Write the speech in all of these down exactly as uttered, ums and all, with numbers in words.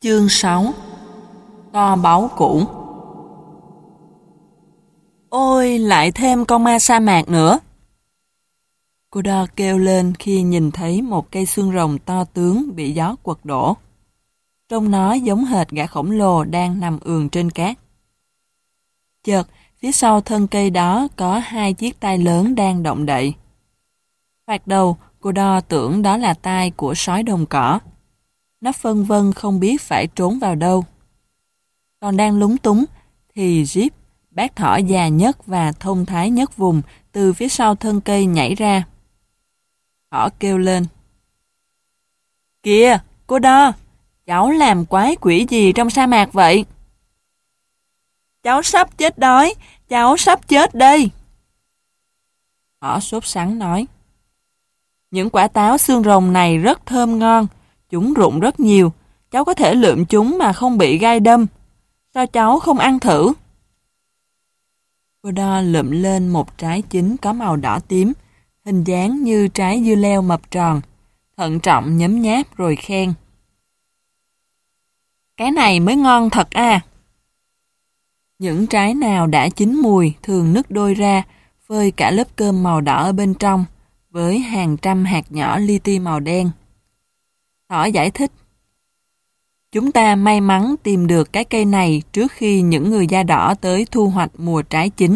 Chương sáu. Kho báu cũ. Ôi, lại thêm con ma sa mạc nữa. Cô đo kêu lên khi nhìn thấy một cây xương rồng to tướng bị gió quật đổ. Trông nó giống hệt gã khổng lồ đang nằm ườn trên cát. Chợt, phía sau thân cây đó có hai chiếc tai lớn đang động đậy. Thoạt đầu, cô đo tưởng đó là tai của sói đồng cỏ. Nó phân vân không biết phải trốn vào đâu. Còn đang lúng túng, thì Jeep, bác thỏ già nhất và thông thái nhất vùng, từ phía sau thân cây nhảy ra. Thỏ kêu lên. Kìa, cô đo, cháu làm quái quỷ gì trong sa mạc vậy? Cháu sắp chết đói, cháu sắp chết đây. Thỏ sốt sắng nói. Những quả táo xương rồng này rất thơm ngon, chúng rụng rất nhiều, cháu có thể lượm chúng mà không bị gai đâm. Sao cháu không ăn thử? Cô đo lượm lên một trái chín có màu đỏ tím, hình dáng như trái dưa leo mập tròn, thận trọng nhấm nháp rồi khen. Cái này mới ngon thật à! Những trái nào đã chín mùi thường nứt đôi ra, phơi cả lớp cơm màu đỏ ở bên trong, với hàng trăm hạt nhỏ li ti màu đen. Thỏ giải thích. Chúng ta may mắn tìm được cái cây này trước khi những người da đỏ tới thu hoạch mùa trái chín.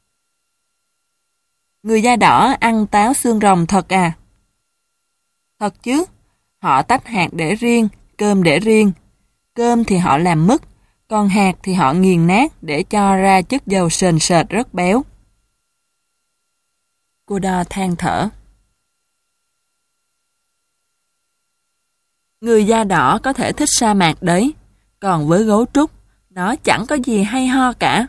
Người da đỏ ăn táo xương rồng thật à? Thật chứ. Họ tách hạt để riêng, cơm để riêng. Cơm thì họ làm mứt, còn hạt thì họ nghiền nát để cho ra chất dầu sền sệt rất béo. Cô đo than thở. Người da đỏ có thể thích sa mạc đấy, còn với gấu trúc, nó chẳng có gì hay ho cả.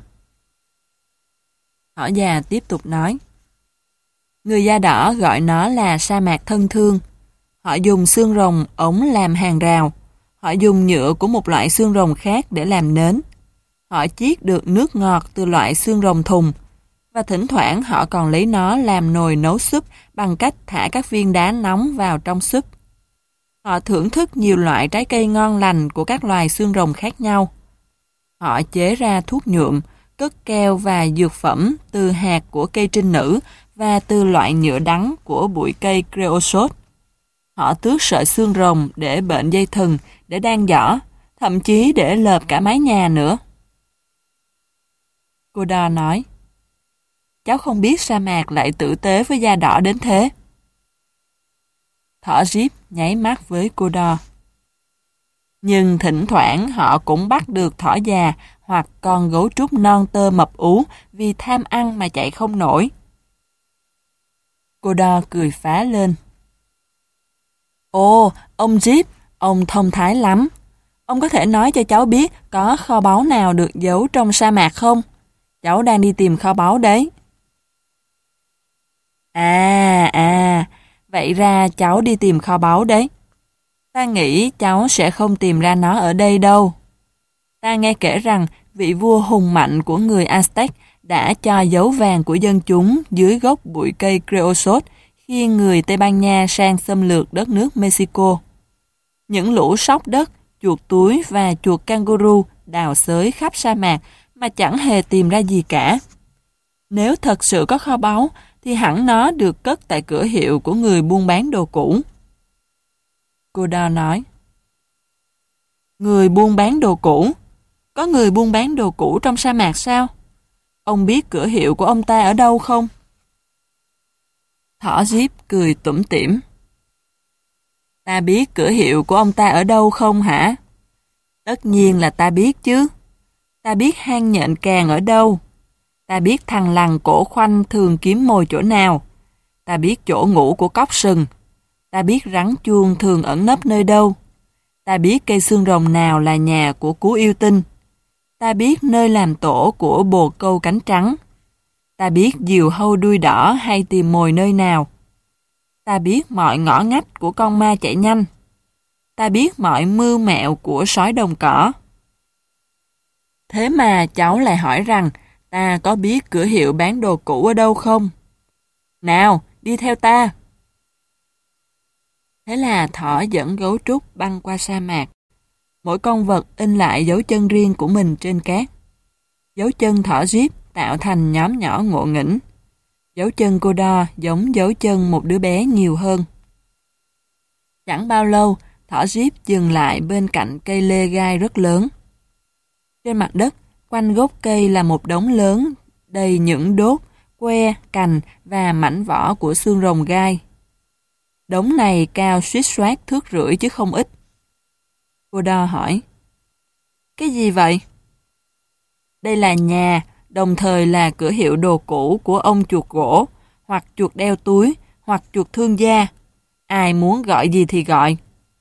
Thỏ già tiếp tục nói. Người da đỏ gọi nó là sa mạc thân thương. Họ dùng xương rồng ống làm hàng rào. Họ dùng nhựa của một loại xương rồng khác để làm nến. Họ chiết được nước ngọt từ loại xương rồng thùng. Và thỉnh thoảng họ còn lấy nó làm nồi nấu súp bằng cách thả các viên đá nóng vào trong súp. Họ thưởng thức nhiều loại trái cây ngon lành của các loài xương rồng khác nhau. Họ chế ra thuốc nhuộm, cất keo và dược phẩm từ hạt của cây trinh nữ và từ loại nhựa đắng của bụi cây creosote. Họ tước sợi xương rồng để bệnh dây thừng, để đan giỏ, thậm chí để lợp cả mái nhà nữa. Cô đo nói. Cháu không biết sa mạc lại tử tế với da đỏ đến thế. Thỏ Jeep nháy mắt với cô đo. Nhưng thỉnh thoảng họ cũng bắt được thỏ già hoặc con gấu trúc non tơ mập ú vì tham ăn mà chạy không nổi. Cô đo cười phá lên. Ồ, ông Jeep, ông thông thái lắm. Ông có thể nói cho cháu biết có kho báu nào được giấu trong sa mạc không? Cháu đang đi tìm kho báu đấy. À, à, vậy ra cháu đi tìm kho báu đấy. Ta nghĩ cháu sẽ không tìm ra nó ở đây đâu. Ta nghe kể rằng vị vua hùng mạnh của người Aztec đã cho dấu vàng của dân chúng dưới gốc bụi cây creosote khi người Tây Ban Nha sang xâm lược đất nước Mexico. Những lũ sóc đất, chuột túi và chuột kangaroo đào xới khắp sa mạc mà chẳng hề tìm ra gì cả. Nếu thật sự có kho báu, thì hẳn nó được cất tại cửa hiệu của người buôn bán đồ cũ. Cô đo nói. Người buôn bán đồ cũ? Có người buôn bán đồ cũ trong sa mạc sao? Ông biết cửa hiệu của ông ta ở đâu không? Thỏ Jeep cười tủm tỉm. Ta biết cửa hiệu của ông ta ở đâu không hả? Tất nhiên là ta biết chứ. Ta biết hang nhện càng ở đâu. Ta biết thằn lằn cổ khoanh thường kiếm mồi chỗ nào. Ta biết chỗ ngủ của cóc sừng. Ta biết rắn chuông thường ẩn nấp nơi đâu. Ta biết cây xương rồng nào là nhà của cú yêu tinh. Ta biết nơi làm tổ của bồ câu cánh trắng. Ta biết diều hâu đuôi đỏ hay tìm mồi nơi nào. Ta biết mọi ngõ ngách của con ma chạy nhanh. Ta biết mọi mưu mẹo của sói đồng cỏ. Thế mà cháu lại hỏi rằng ta có biết cửa hiệu bán đồ cũ ở đâu không? Nào, đi theo ta. Thế là thỏ dẫn gấu trúc băng qua sa mạc. Mỗi con vật in lại dấu chân riêng của mình trên cát. Dấu chân thỏ Jeep tạo thành nhóm nhỏ ngộ nghĩnh. Dấu chân cô đo giống dấu chân một đứa bé nhiều hơn. Chẳng bao lâu, thỏ Jeep dừng lại bên cạnh cây lê gai rất lớn. Trên mặt đất, quanh gốc cây là một đống lớn, đầy những đốt, que, cành và mảnh vỏ của xương rồng gai. Đống này cao suýt soát thước rưỡi chứ không ít. Cô đo hỏi, cái gì vậy? Đây là nhà, đồng thời là cửa hiệu đồ cũ của ông chuột gỗ, hoặc chuột đeo túi, hoặc chuột thương gia. Ai muốn gọi gì thì gọi.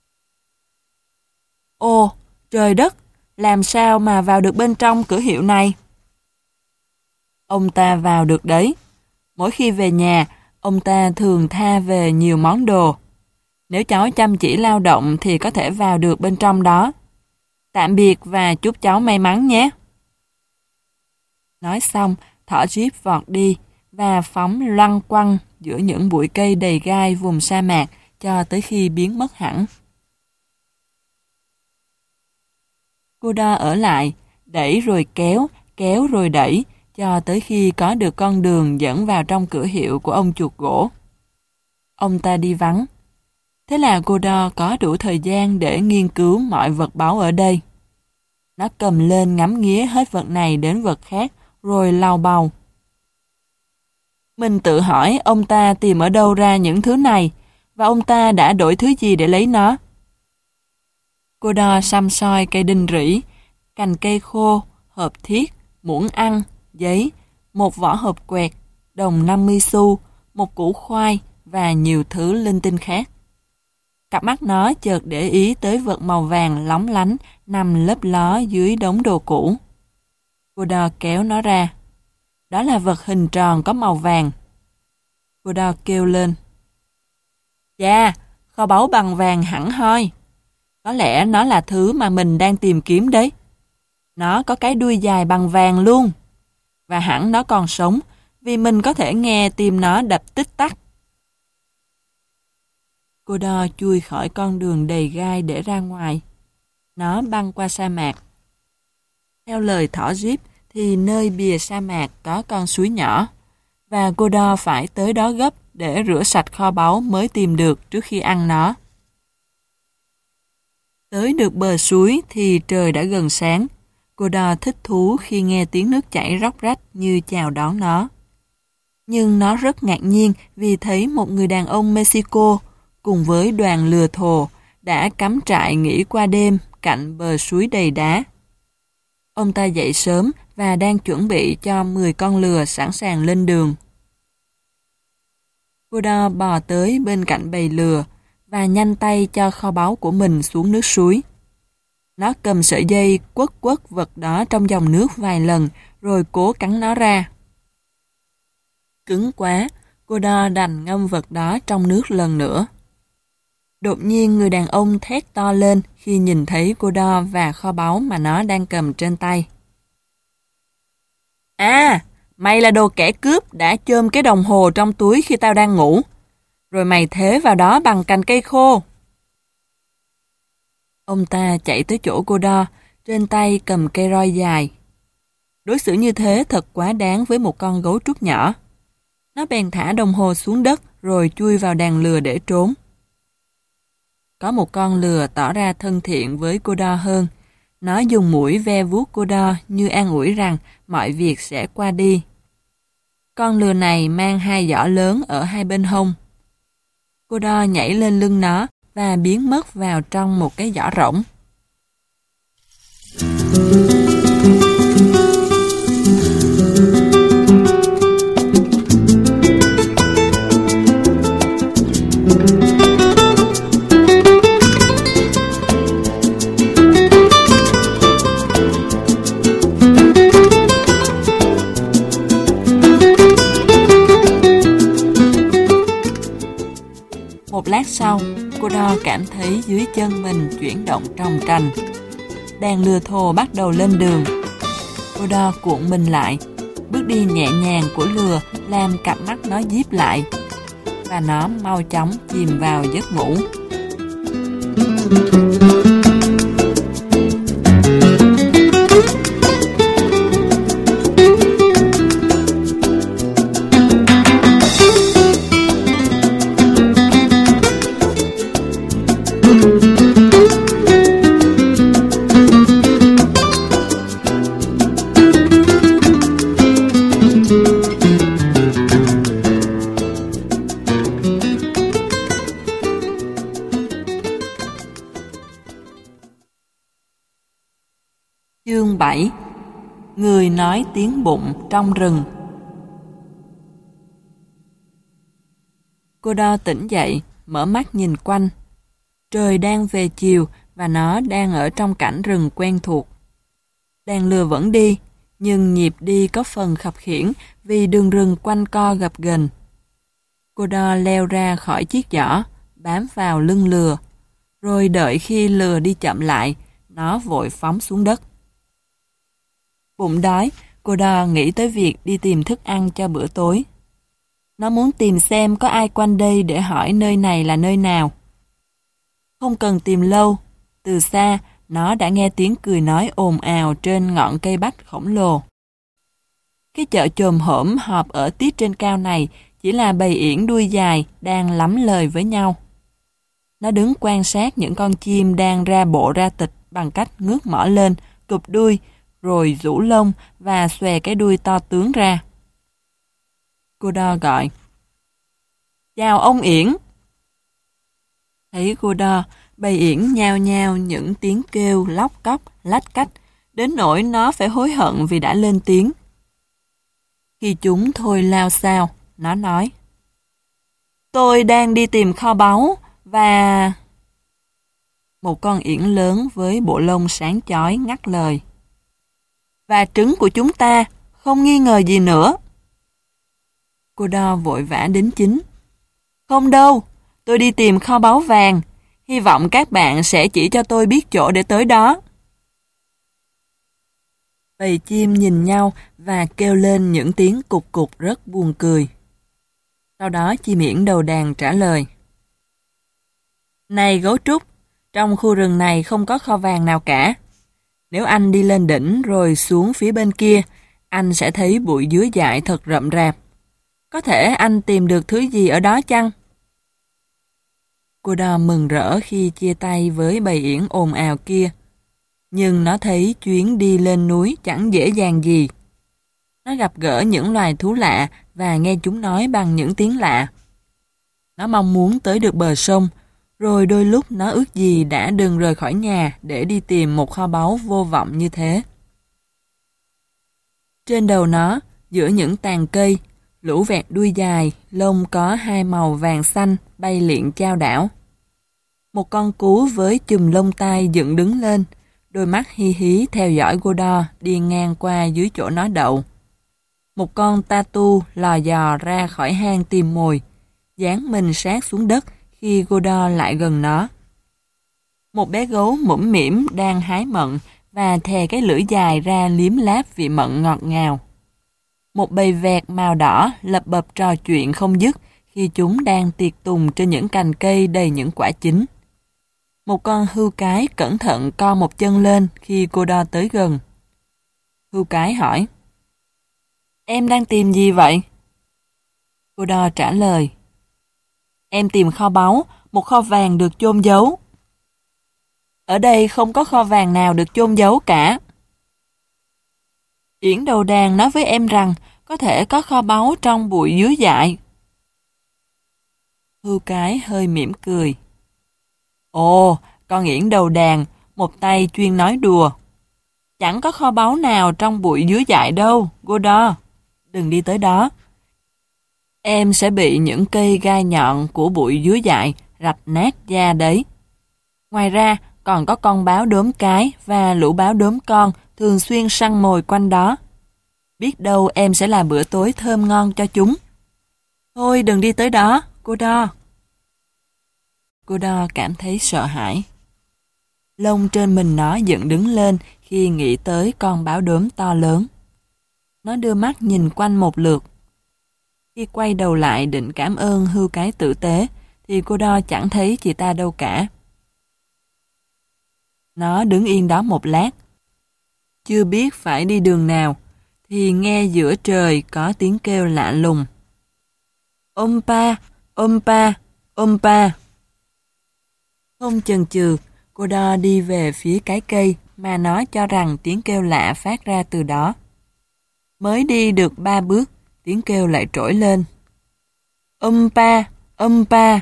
Ồ, trời đất, làm sao mà vào được bên trong cửa hiệu này? Ông ta vào được đấy. Mỗi khi về nhà, ông ta thường tha về nhiều món đồ. Nếu cháu chăm chỉ lao động thì có thể vào được bên trong đó. Tạm biệt và chúc cháu may mắn nhé. Nói xong, thỏ Jeep vọt đi và phóng loăng quăng giữa những bụi cây đầy gai vùng sa mạc cho tới khi biến mất hẳn. Cô đo ở lại, đẩy rồi kéo, kéo rồi đẩy, cho tới khi có được con đường dẫn vào trong cửa hiệu của ông chuột gỗ. Ông ta đi vắng. Thế là cô đo có đủ thời gian để nghiên cứu mọi vật báu ở đây. Nó cầm lên ngắm nghía hết vật này đến vật khác, rồi lau bầu. Mình tự hỏi ông ta tìm ở đâu ra những thứ này, và ông ta đã đổi thứ gì để lấy nó. Cô đo xăm soi cây đinh rỉ, cành cây khô, hộp thiết, muỗng ăn, giấy, một vỏ hộp quẹt, đồng năm mươi xu, một củ khoai và nhiều thứ linh tinh khác. Cặp mắt nó chợt để ý tới vật màu vàng lóng lánh nằm lấp ló dưới đống đồ cũ. Cô đo kéo nó ra. Đó là vật hình tròn có màu vàng. Cô đo kêu lên. Chà, kho báu bằng vàng hẳn hoi. Có lẽ nó là thứ mà mình đang tìm kiếm đấy. Nó có cái đuôi dài bằng vàng luôn. Và hẳn nó còn sống, vì mình có thể nghe tim nó đập tích tắc. Cô đo chui khỏi con đường đầy gai để ra ngoài. Nó băng qua sa mạc. Theo lời thỏ Jeep thì nơi bìa sa mạc có con suối nhỏ, và cô đo phải tới đó gấp để rửa sạch kho báu mới tìm được trước khi ăn nó. Tới được bờ suối thì trời đã gần sáng. Cô đo thích thú khi nghe tiếng nước chảy róc rách như chào đón nó. Nhưng nó rất ngạc nhiên vì thấy một người đàn ông Mexico cùng với đoàn lừa thồ đã cắm trại nghỉ qua đêm cạnh bờ suối đầy đá. Ông ta dậy sớm và đang chuẩn bị cho mười con lừa sẵn sàng lên đường. Cô đo bò tới bên cạnh bầy lừa và nhanh tay cho kho báu của mình xuống nước suối. Nó cầm sợi dây quất quất vật đó trong dòng nước vài lần rồi cố cắn nó ra. Cứng quá, cô đo đành ngâm vật đó trong nước lần nữa. Đột nhiên người đàn ông thét to lên khi nhìn thấy cô đo và kho báu mà nó đang cầm trên tay. À, mày là đồ kẻ cướp đã chôm cái đồng hồ trong túi khi tao đang ngủ. Rồi mày thế vào đó bằng cành cây khô. Ông ta chạy tới chỗ cô đo, trên tay cầm cây roi dài. Đối xử như thế thật quá đáng với một con gấu trúc nhỏ. Nó bèn thả đồng hồ xuống đất rồi chui vào đàn lừa để trốn. Có một con lừa tỏ ra thân thiện với cô đo hơn. Nó dùng mũi ve vuốt cô đo như an ủi rằng mọi việc sẽ qua đi. Con lừa này mang hai giỏ lớn ở hai bên hông. Cô đo nhảy lên lưng nó và biến mất vào trong một cái giỏ rỗng. Một lát sau, cô đo cảm thấy dưới chân mình chuyển động tròng trành. Đàn lừa thồ bắt đầu lên đường. Cô đo cuộn mình lại. Bước đi nhẹ nhàng của lừa làm cặp mắt nó díp lại. Và nó mau chóng chìm vào giấc ngủ. Chương bảy. Người nói tiếng bụng trong rừng. Cô Đo tỉnh dậy, mở mắt nhìn quanh. Trời đang về chiều và nó đang ở trong cảnh rừng quen thuộc. Đàn lừa vẫn đi, nhưng nhịp đi có phần khập khiễng vì đường rừng quanh co gập ghềnh. Cô Đo leo ra khỏi chiếc giỏ, bám vào lưng lừa, rồi đợi khi lừa đi chậm lại, nó vội phóng xuống đất. Bụng đói, cô Đo nghĩ tới việc đi tìm thức ăn cho bữa tối. Nó muốn tìm xem có ai quanh đây để hỏi nơi này là nơi nào. Không cần tìm lâu, từ xa nó đã nghe tiếng cười nói ồn ào trên ngọn cây bách khổng lồ. Cái chợ chồm hổm họp ở tiết trên cao này chỉ là bầy yển đuôi dài đang lắm lời với nhau. Nó đứng quan sát những con chim đang ra bộ ra tịch bằng cách ngước mỏ lên, cụp đuôi, rồi rũ lông và xòe cái đuôi to tướng ra. Cô Đo gọi: "Chào ông yển." Thấy cô Đo, bầy yển nhao nhao những tiếng kêu lóc cóc, lách cách, đến nỗi nó phải hối hận vì đã lên tiếng. Khi chúng thôi lao xao, nó nói: "Tôi đang đi tìm kho báu và..." Một con yển lớn với bộ lông sáng chói ngắt lời: "Và trứng của chúng ta, không nghi ngờ gì nữa." Cô Đo vội vã đính chính: "Không đâu, tôi đi tìm kho báu vàng. Hy vọng các bạn sẽ chỉ cho tôi biết chỗ để tới đó." Bầy chim nhìn nhau và kêu lên những tiếng cục cục rất buồn cười. Sau đó chim yển đầu đàn trả lời: "Này gấu trúc, trong khu rừng này không có kho vàng nào cả. Nếu anh đi lên đỉnh rồi xuống phía bên kia, anh sẽ thấy bụi dứa dại thật rậm rạp. Có thể anh tìm được thứ gì ở đó chăng?" Cô Đo mừng rỡ khi chia tay với bầy yển ồn ào kia. Nhưng nó thấy chuyến đi lên núi chẳng dễ dàng gì. Nó gặp gỡ những loài thú lạ và nghe chúng nói bằng những tiếng lạ. Nó mong muốn tới được bờ sông, rồi đôi lúc nó ước gì đã đừng rời khỏi nhà để đi tìm một kho báu vô vọng như thế. Trên đầu nó, giữa những tàn cây, lũ vẹt đuôi dài, lông có hai màu vàng xanh bay liệng chao đảo. Một con cú với chùm lông tai dựng đứng lên, đôi mắt hi hí theo dõi cô Đo đi ngang qua dưới chỗ nó đậu. Một con tatu lò dò ra khỏi hang tìm mồi, dán mình sát xuống đất khi cô Đo lại gần nó. Một bé gấu mũm mĩm đang hái mận và thè cái lưỡi dài ra liếm láp vị mận ngọt ngào. Một bầy vẹt màu đỏ lập bập trò chuyện không dứt khi chúng đang tiệc tùng trên những cành cây đầy những quả chín. Một con hươu cái cẩn thận co một chân lên khi cô Đo tới gần. Hươu cái hỏi: "Em đang tìm gì vậy?" Cô Đo trả lời: "Em tìm kho báu, một kho vàng được chôn giấu." "Ở đây không có kho vàng nào được chôn giấu cả." "Yển đầu đàn nói với em rằng có thể có kho báu trong bụi dứa dại." Hươu cái hơi mỉm cười: "Ồ, con yển đầu đàn, một tay chuyên nói đùa. Chẳng có kho báu nào trong bụi dứa dại đâu, cô Đo. Đừng đi tới đó. Em sẽ bị những cây gai nhọn của bụi dứa dại rạch nát da đấy. Ngoài ra, còn có con báo đốm cái và lũ báo đốm con thường xuyên săn mồi quanh đó. Biết đâu em sẽ làm bữa tối thơm ngon cho chúng. Thôi đừng đi tới đó, cô Đo." Cô Đo cảm thấy sợ hãi. Lông trên mình nó dựng đứng lên khi nghĩ tới con báo đốm to lớn. Nó đưa mắt nhìn quanh một lượt. Khi quay đầu lại định cảm ơn hươu cái tử tế, thì cô Đo chẳng thấy chị ta đâu cả. Nó đứng yên đó một lát. Chưa biết phải đi đường nào, thì nghe giữa trời có tiếng kêu lạ lùng: "Ompa, ompa, ompa." Không chần chừ, cô Đo đi về phía cái cây mà nó cho rằng tiếng kêu lạ phát ra từ đó. Mới đi được ba bước, tiếng kêu lại trỗi lên: "Ompa, ompa."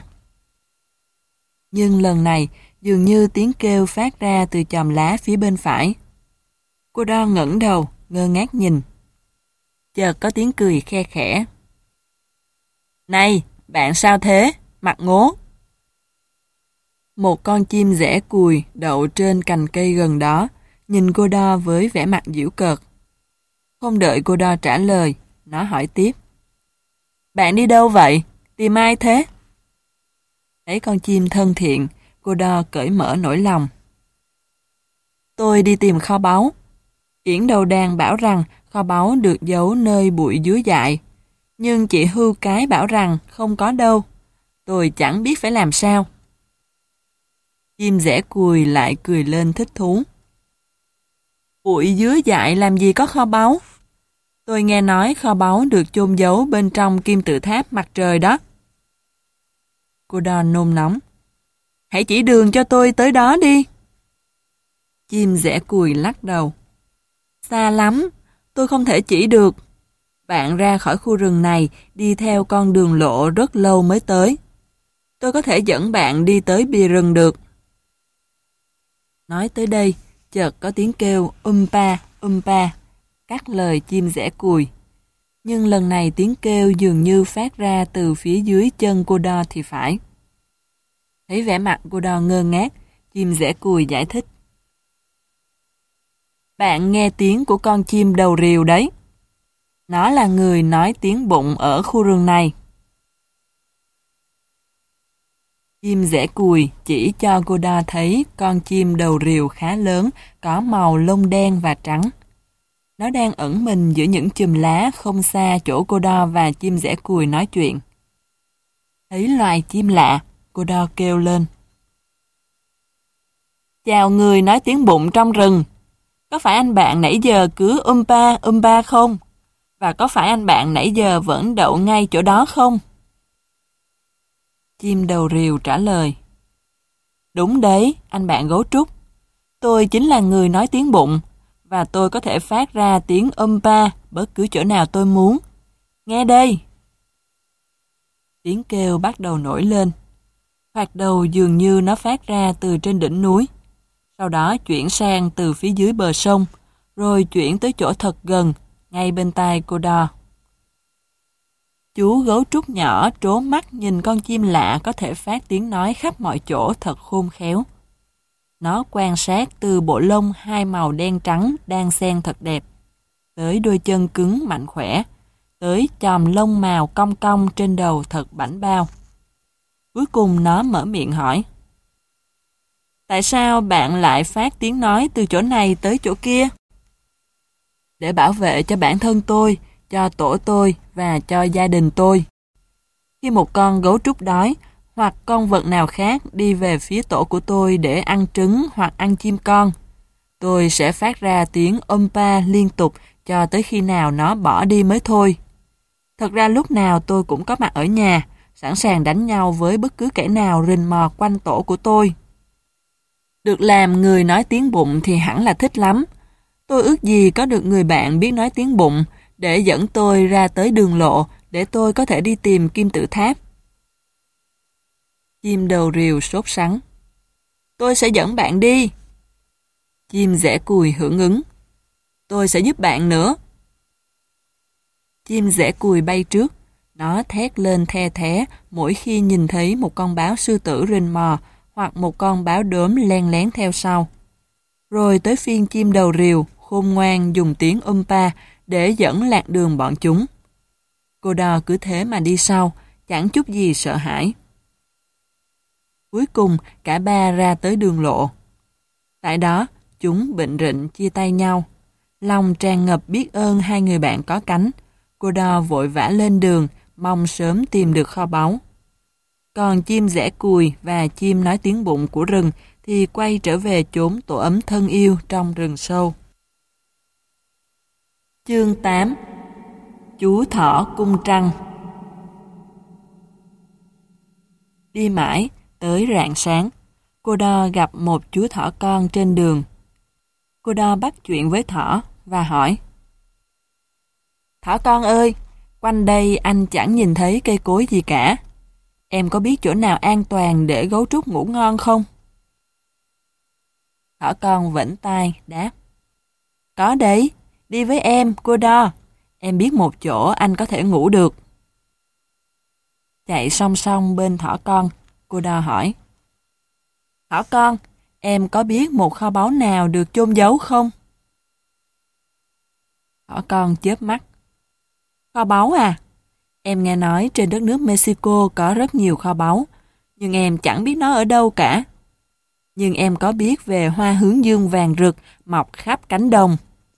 Nhưng lần này, dường như tiếng kêu phát ra từ chòm lá phía bên phải. Cô Cô đo ngẩng đầu, ngơ ngác nhìn. Chợt có tiếng cười khe khẽ. Này, bạn sao thế? Mặt ngố. Một con chim rẽ cùi đậu trên cành cây gần đó, nhìn cô đo với vẻ mặt giễu cợt. Không đợi cô đo trả lời, nó hỏi tiếp. Bạn đi đâu vậy? Tìm ai thế? Thấy con chim thân thiện, cô đo cởi mở nỗi lòng. Tôi đi tìm kho báu. Yển đầu đàn bảo rằng kho báu được giấu nơi bụi dứa dại. Nhưng chị hươu cái bảo rằng không có đâu. Tôi chẳng biết phải làm sao. Chim rẽ cùi lại cười lên thích thú. Bụi dứa dại làm gì có kho báu? Tôi nghe nói kho báu được chôn giấu bên trong kim tự tháp mặt trời đó. Cô đo nôn nóng. Hãy chỉ đường cho tôi tới đó đi. Chim rẽ cùi lắc đầu. Xa lắm, tôi không thể chỉ được. Bạn ra khỏi khu rừng này đi theo con đường lộ rất lâu mới tới. Tôi có thể dẫn bạn đi tới bìa rừng được. Nói tới đây, chợt có tiếng kêu um pa, um pa, cắt lời chim rẽ cùi. Nhưng lần này tiếng kêu dường như phát ra từ phía dưới chân cô đo thì phải. Thấy vẻ mặt cô đo ngơ ngác, chim rẽ cùi giải thích. Bạn nghe tiếng của con chim đầu rìu đấy. Nó là người nói tiếng bụng ở khu rừng này. Chim rẽ cùi chỉ cho cô đo thấy con chim đầu rìu khá lớn, có màu lông đen và trắng. Nó đang ẩn mình giữa những chùm lá không xa chỗ cô đo và chim rẽ cùi nói chuyện. Thấy loài chim lạ, cô đo kêu lên. Chào người nói tiếng bụng trong rừng. Có phải anh bạn nãy giờ cứ um pa, um pa không? Và có phải anh bạn nãy giờ vẫn đậu ngay chỗ đó không? Chim đầu rìu trả lời. Đúng đấy, anh bạn gấu trúc. Tôi chính là người nói tiếng bụng, và tôi có thể phát ra tiếng um pa bất cứ chỗ nào tôi muốn. Nghe đây! Tiếng kêu bắt đầu nổi lên. Thoạt đầu dường như nó phát ra từ trên đỉnh núi, sau đó chuyển sang từ phía dưới bờ sông, rồi chuyển tới chỗ thật gần, ngay bên tai cô đo. Chú gấu trúc nhỏ trố mắt nhìn con chim lạ có thể phát tiếng nói khắp mọi chỗ thật khôn khéo. Nó quan sát từ bộ lông hai màu đen trắng đang xen thật đẹp, tới đôi chân cứng mạnh khỏe, tới chòm lông màu cong cong trên đầu thật bảnh bao. Cuối cùng nó mở miệng hỏi. Tại sao bạn lại phát tiếng nói từ chỗ này tới chỗ kia? Để bảo vệ cho bản thân tôi, cho tổ tôi và cho gia đình tôi. Khi một con gấu trúc đói hoặc con vật nào khác đi về phía tổ của tôi để ăn trứng hoặc ăn chim con, tôi sẽ phát ra tiếng um pa liên tục cho tới khi nào nó bỏ đi mới thôi. Thật ra lúc nào tôi cũng có mặt ở nhà, sẵn sàng đánh nhau với bất cứ kẻ nào rình mò quanh tổ của tôi. Được làm người nói tiếng bụng thì hẳn là thích lắm. Tôi ước gì có được người bạn biết nói tiếng bụng để dẫn tôi ra tới đường lộ để tôi có thể đi tìm kim tự tháp. Chim đầu rìu sốt sắng. Tôi sẽ dẫn bạn đi. Chim rẽ cùi hưởng ứng. Tôi sẽ giúp bạn nữa. Chim rẽ cùi bay trước. Nó thét lên the thé mỗi khi nhìn thấy một con báo sư tử rình mò hoặc một con báo đốm len lén theo sau. Rồi tới phiên chim đầu rìu khôn ngoan dùng tiếng um pa để dẫn lạc đường bọn chúng. Cô đo cứ thế mà đi sau, chẳng chút gì sợ hãi. Cuối cùng cả ba ra tới đường lộ. Tại đó, chúng bệnh rịnh chia tay nhau. Lòng tràn ngập biết ơn hai người bạn có cánh. Cô đo vội vã lên đường, mong sớm tìm được kho báu. Còn chim rẽ cùi và chim nói tiếng bụng của rừng thì quay trở về chốn tổ ấm thân yêu trong rừng sâu. Chương tám. Chú thỏ cung trăng. Đi mãi, tới rạng sáng, cô đo gặp một chú thỏ con trên đường. Cô đo bắt chuyện với thỏ và hỏi. Thỏ con ơi, quanh đây anh chẳng nhìn thấy cây cối gì cả. Em có biết chỗ nào an toàn để gấu trúc ngủ ngon không? Thỏ con vẫy tai đáp. Có đấy, đi với em, cô đo. Em biết một chỗ anh có thể ngủ được. Chạy song song bên thỏ con, cô đo hỏi. Thỏ con, em có biết một kho báu nào được chôn giấu không? Thỏ con chớp mắt. Kho báu à? Em nghe nói trên đất nước Mexico có rất nhiều kho báu, nhưng em chẳng biết nó ở đâu cả. Nhưng em có biết về hoa hướng dương vàng rực mọc khắp cánh đồng.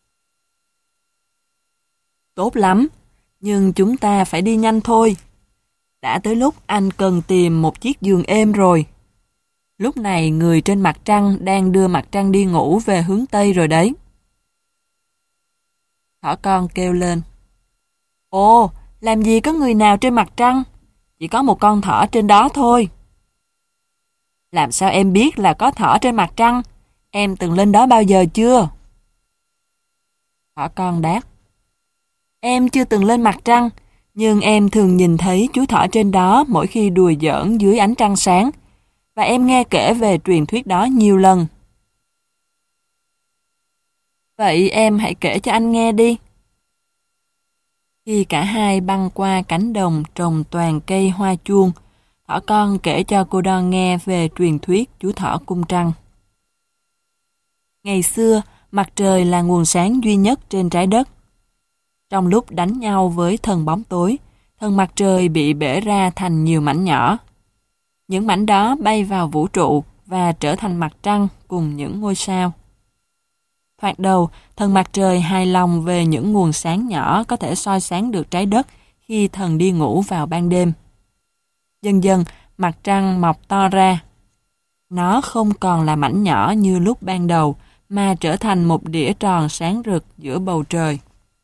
Tốt lắm, nhưng chúng ta phải đi nhanh thôi. Đã tới lúc anh cần tìm một chiếc giường êm rồi. Lúc này người trên mặt trăng đang đưa mặt trăng đi ngủ về hướng Tây rồi đấy. Thỏ con kêu lên. Ồ, làm gì có người nào trên mặt trăng? Chỉ có một con thỏ trên đó thôi. Làm sao em biết là có thỏ trên mặt trăng? Em từng lên đó bao giờ chưa? Thỏ con đáp. Em chưa từng lên mặt trăng, nhưng em thường nhìn thấy chú thỏ trên đó mỗi khi đùa giỡn dưới ánh trăng sáng, và em nghe kể về truyền thuyết đó nhiều lần. Vậy em hãy kể cho anh nghe đi. Khi cả hai băng qua cánh đồng trồng toàn cây hoa chuông, thỏ con kể cho cô đo nghe về truyền thuyết chú thỏ cung trăng. Ngày xưa, mặt trời là nguồn sáng duy nhất trên trái đất. Trong lúc đánh nhau với thần bóng tối, thần mặt trời bị bể ra thành nhiều mảnh nhỏ. Những mảnh đó bay vào vũ trụ và trở thành mặt trăng cùng những ngôi sao. Thoạt đầu, thần mặt trời hài lòng về những nguồn sáng nhỏ có thể soi sáng được trái đất khi thần đi ngủ vào ban đêm. Dần dần, mặt trăng mọc to ra. Nó không còn là mảnh nhỏ như lúc ban đầu, mà trở thành một đĩa tròn sáng rực giữa bầu trời.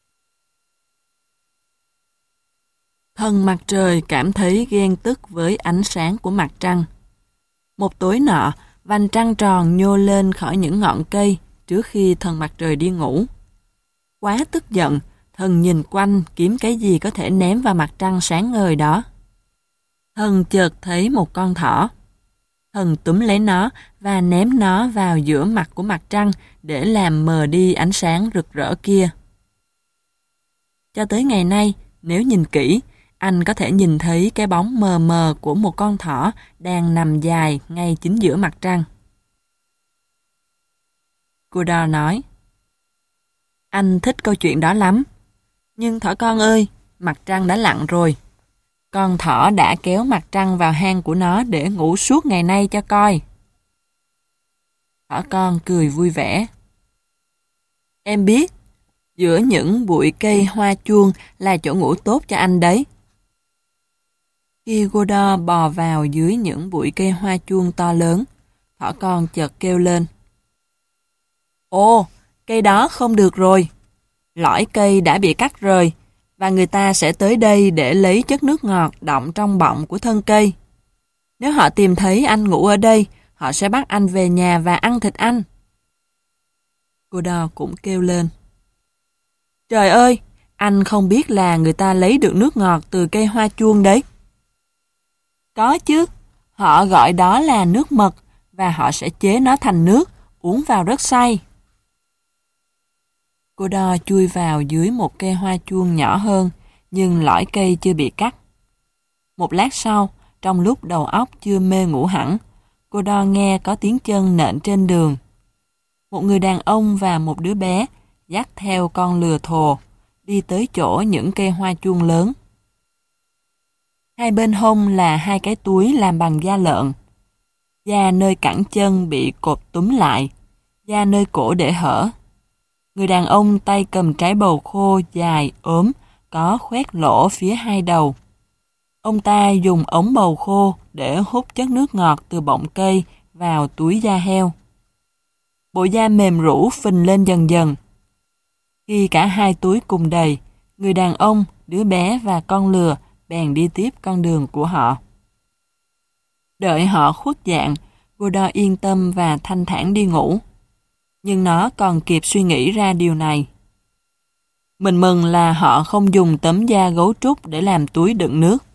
Thần mặt trời cảm thấy ghen tức với ánh sáng của mặt trăng. Một tối nọ, vành trăng tròn nhô lên khỏi những ngọn cây trước khi thần mặt trời đi ngủ. Quá tức giận, thần nhìn quanh kiếm cái gì có thể ném vào mặt trăng sáng ngời đó. Thần chợt thấy một con thỏ. Thần túm lấy nó và ném nó vào giữa mặt của mặt trăng để làm mờ đi ánh sáng rực rỡ kia. Cho tới ngày nay, nếu nhìn kỹ, anh có thể nhìn thấy cái bóng mờ mờ của một con thỏ đang nằm dài ngay chính giữa mặt trăng. Cô đo nói, anh thích câu chuyện đó lắm. Nhưng thỏ con ơi, mặt trăng đã lặn rồi. Con thỏ đã kéo mặt trăng vào hang của nó để ngủ suốt ngày nay cho coi. Thỏ con cười vui vẻ. Em biết, giữa những bụi cây hoa chuông là chỗ ngủ tốt cho anh đấy. Khi Godot bò vào dưới những bụi cây hoa chuông to lớn, thỏ con chợt kêu lên. Ồ, cây đó không được rồi. Lõi cây đã bị cắt rời, và người ta sẽ tới đây để lấy chất nước ngọt đọng trong bọng của thân cây. Nếu họ tìm thấy anh ngủ ở đây, họ sẽ bắt anh về nhà và ăn thịt anh. Godot cũng kêu lên. Trời ơi, anh không biết là người ta lấy được nước ngọt từ cây hoa chuông đấy. Có chứ, họ gọi đó là nước mật và họ sẽ chế nó thành nước, uống vào rất say. Cô đo chui vào dưới một cây hoa chuông nhỏ hơn, nhưng lõi cây chưa bị cắt. Một lát sau, trong lúc đầu óc chưa mê ngủ hẳn, cô đo nghe có tiếng chân nện trên đường. Một người đàn ông và một đứa bé dắt theo con lừa thồ, đi tới chỗ những cây hoa chuông lớn. Hai bên hông là hai cái túi làm bằng da lợn. Da nơi cẳng chân bị cột túm lại, da nơi cổ để hở. Người đàn ông tay cầm trái bầu khô dài, ốm, có khoét lỗ phía hai đầu. Ông ta dùng ống bầu khô để hút chất nước ngọt từ bọng cây vào túi da heo. Bộ da mềm rũ phình lên dần dần. Khi cả hai túi cùng đầy, người đàn ông, đứa bé và con lừa bèn đi tiếp con đường của họ. Đợi họ khuất dạng, Godot yên tâm và thanh thản đi ngủ. Nhưng nó còn kịp suy nghĩ ra điều này. Mình mừng là họ không dùng tấm da gấu trúc để làm túi đựng nước.